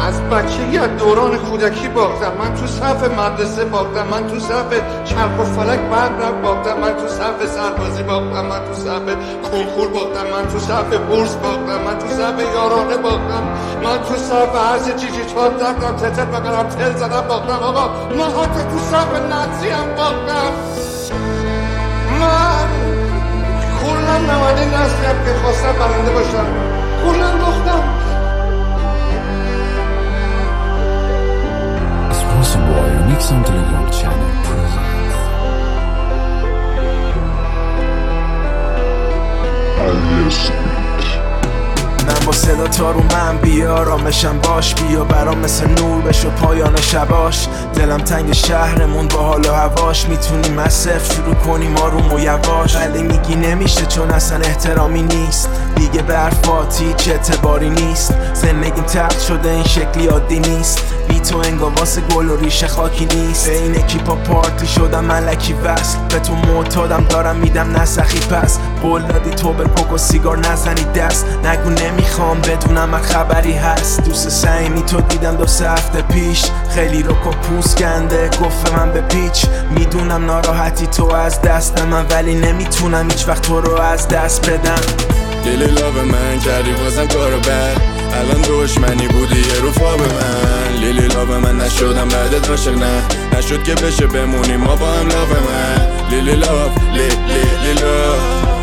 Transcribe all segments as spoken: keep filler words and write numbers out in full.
از بچگی از دوران کودکی باختم، من تو صف مدرسه باختم، من تو صف چرخ و فلک برق رفت باختم، من تو صف سربازی باختم، من تو صف کنکور باختم، من تو صف بورس باختم، من تو صف یارانه باختم، من تو صف هرچه چیزی چهار زدم تتت بقرم تل زدم باختم. آقا من حتی تو صف نقصی هم باختم. من کلا نماینده نسلیم که خواستم برنده باشم، کلا باختم. Boy, Mix Intelligent Channel presents Alias من با صدا تا رو من بیا رامشم باش، بیا برام مثل نور بشو پایان شباش. دلم تنگ شهرمون با حال و هواش، میتونیم از صفر شروع کنیم آروم و یواش. ولی میگی نمیشه چون اصلا احترامی نیست، دیگه برفات هیچ اعتباری نیست. زندگیم تلخ شده این شکلی عادی نیست، بی تو انگار واسه گل و ریشه خاکی نیست. به این اکیپا پارتی شدم ملکی وصل، به تو معتادم دارم میدم نسخی پس. قول دادی تو به کوک و سیگار نزنی دست، نگو نمیخوام بدونم من خبری هست. دوست صمیمی تو دیدم دو سه هفته پیش، خیلی رک و پوست کنده گفت من به پیچ. میدونم ناراحتی تو از دست من، ولی نمیتونم هیچ وقت تو رو از دست بدم. لیلی لاب من کردی بازم کارو بد، الان دشمنی بودی یه روفا به من. لیلی لاب من نشدم بعدت عاشق، نه نشد که بشه بمونیم ما با هم. لاب من لیلی لاب لی لی لی لاب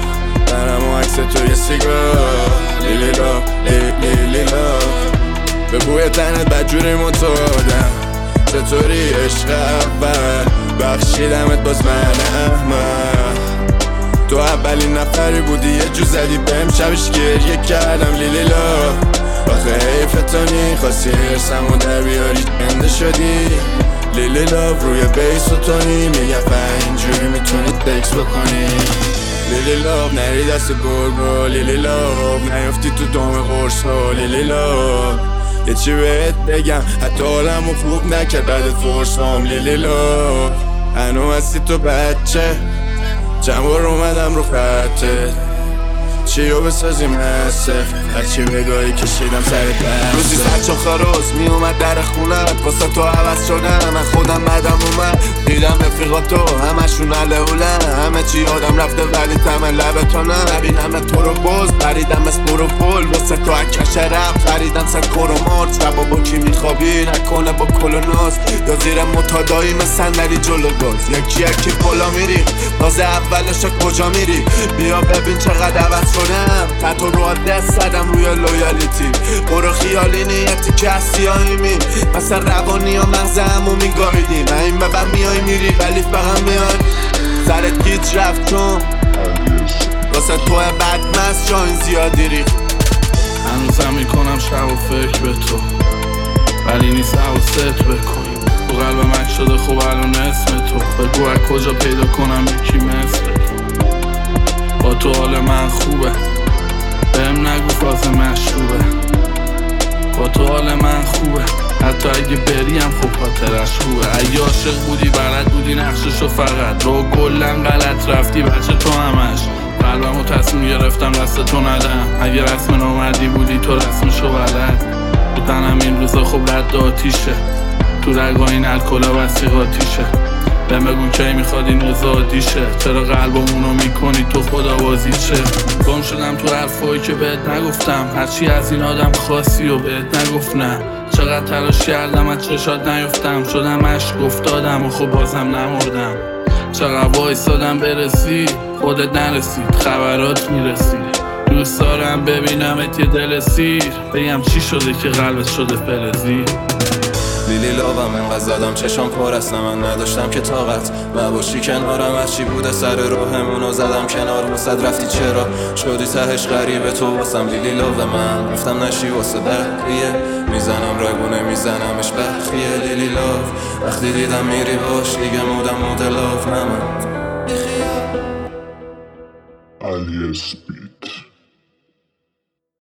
برم و عکس تو یه سیگار. لیلی لاب لی لی لی لاب به بوی تنت بدجوری متعادم. چطوری عشق اول بخشیدمت باز من احمد. تو اولین نفری بودی یه جو زدی بهم شبش گریه کردم. لیلی لاب آخه حیف تانی خواستی ارسم و در بیاری انده شدی. لیلی لاب روی بیس و تونی میگم فهم اینجوری میتونی تکس بکنی. لیلی لاب نری دست گرگو، لیلی لاب نیافتی تو دام قرصا. لیلی لاب یه چی بهت بگم حتی حالمو خوب نکرد بعدت فرسام. لیلی لاب هنو هستی تو بچه، چند بار اومدم رو خطه، چیو بسازیم هسته هرچی بگاهی کشیدم سر دست. روزی سرچا خراز می اومد در خونت واسه تو عوض شدم. من خودم بدم اومد دیدم رفیقا تو همشون علهولن، همه چی آدم رفته ولی تمن لبه تو نه. نبینم تو رو باز پریدم از برو فول واسه تو اکش رفت خریدم سر کرو شبا با کی میخوابی نکنه با کل و ناز، یا زیر متادایی مثل صندلی جلو گاز. یکی یکی بالا میری باز اولش کجا میری، بیا ببین چقدر عوض شدم. تاتو رو دست زدم روی لویالیتی، برو خیالی نیتی که از سیاهیمی مثل روانی ها مغز همو میگاهیدیم. این ببن میای میری ولی فقط میای سرت گیج رفت چون واسه تو بدمست جاین زیادی ریخت. هنوزم میکنم شب و فکر به تو ولی نیست حواست بکنی. تو قلب مک شده خوب الان اسم تو، بگو از کجا پیدا کنم یکی مثل تو. با تو حال من خوبه بهم نگو فاز مشروبه. با تو حال من خوبه حتی اگه بریم خب خاطرش خوبه. اگه عاشق بودی بلد بودی نقششو فقط رو کلن غلط رفتی بچه تو همش. قلبمو تصمیم گرفتم دست تو ندم، اگه رسم نامردی بودی تو رسمشو بلد. تو تنم این روزا خب رد آتیشه، تو رگا این الکلا وسیقاتیشه. بهم بگو کی میخواد این آزادیشه، چرا قلبمونو میکنی تو خداوازیشه. گم شدم تو حرفایی که بهت نگفتم، هرچی از این آدم خاصی و بهت نگفتم. چقدر تلاش کردم از چشات نیفتم، شدم عشق افتادم و خب بازم نمردم. چقدر وایسادم برسی خودت نرسید خبرات میرسید. دوست دارم ببینمت یه دل سیر، بگم چی شده که قلبت شده فلزی. لیلی لابم انقدر زدم چشام پر است، من نداشتم که طاقت نباشی کنارم. از چی بوده سر راهمونو زدم کنار واسد رفتی چرا شدی تهش غریبه تو واسم. لیلی لاب من رفتم نشی واسه بقیه، میزنم رگونه میزنمش بخیه. لیلی لاب وقتی دیدم میری باش دیگه مودم مود لاف نمند. Alias Beat